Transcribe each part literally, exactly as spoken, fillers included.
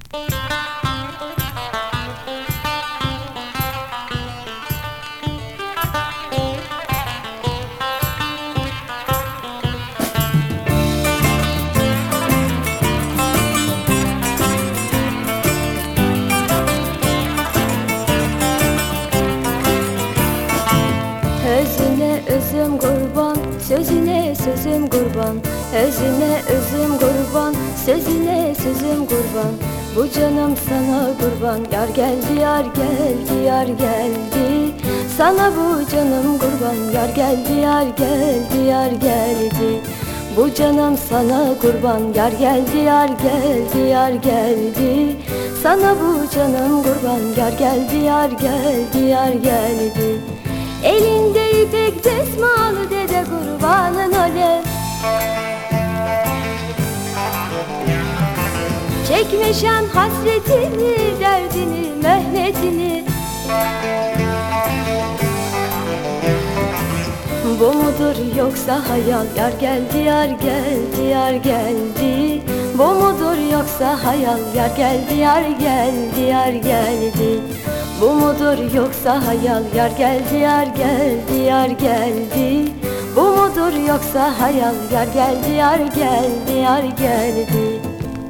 Özüne özüm kurban, sözüne sözüm kurban. Özüne özüm kurban, sözüne sözüm kurban. Bu canım sana kurban, yar geldi yar geldi yar geldi. Sana bu canım kurban, yar geldi yar geldi yar geldi. Bu canım sana kurban, yar geldi yar geldi yar geldi. Sana bu canım kurban, yar geldi yar geldi yar geldi. Elinde ipek desmalı dede kurbanın ole. Çekmişem hasretini, derdini, mehnetini. Bu mudur yoksa hayal, yar geldi yar geldi yar geldi. Bu mudur yoksa hayal, yar geldi yar geldi yar geldi. Bu mudur yoksa hayal, yar geldi yar geldi yar geldi. Bu mudur yoksa hayal, yar geldi yar geldi yar geldi.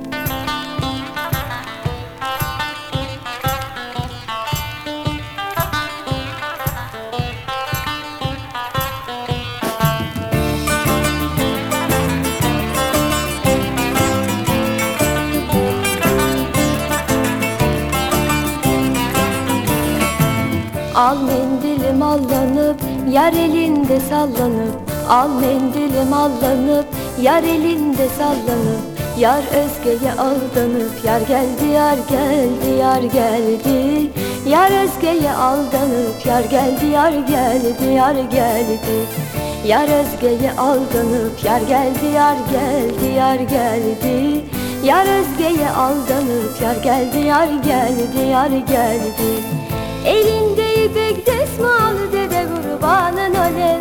Al mendilim allanıp, yar elinde sallanıp. Al mendilim allanıp, yar elinde sallanıp. Yar özgeye aldanıp, yar geldi yar geldi yar geldi. Yar özgeye aldanıp, yar geldi yar geldi yar geldi. Yar özgeye aldanıp, yar geldi yar geldi yar geldi. Yar özgeye aldanıp, yar geldi yar geldi yar geldi. Elinde ipek desmalı dede kurbanın ole.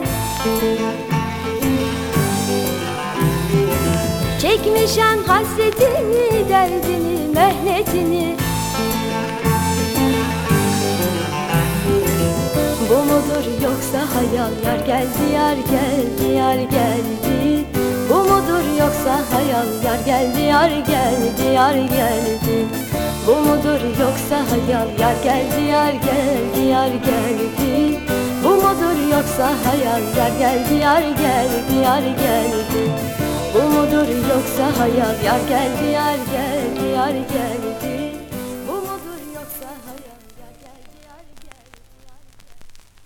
Çekmişem hasretini, derdini, mehnetini. Bu mudur yoksa hayal, yar geldi yar geldi yar geldi. Bu mudur yoksa hayal, yar geldi yar geldi yar geldi. Bu mudur yoksa hayal, yar geldi yar geldi yar geldi. Bu mudur yoksa hayal, yar geldi yar geldi yar geldi. Bu mudur yoksa hayal, yar geldi yar geldi yar geldi.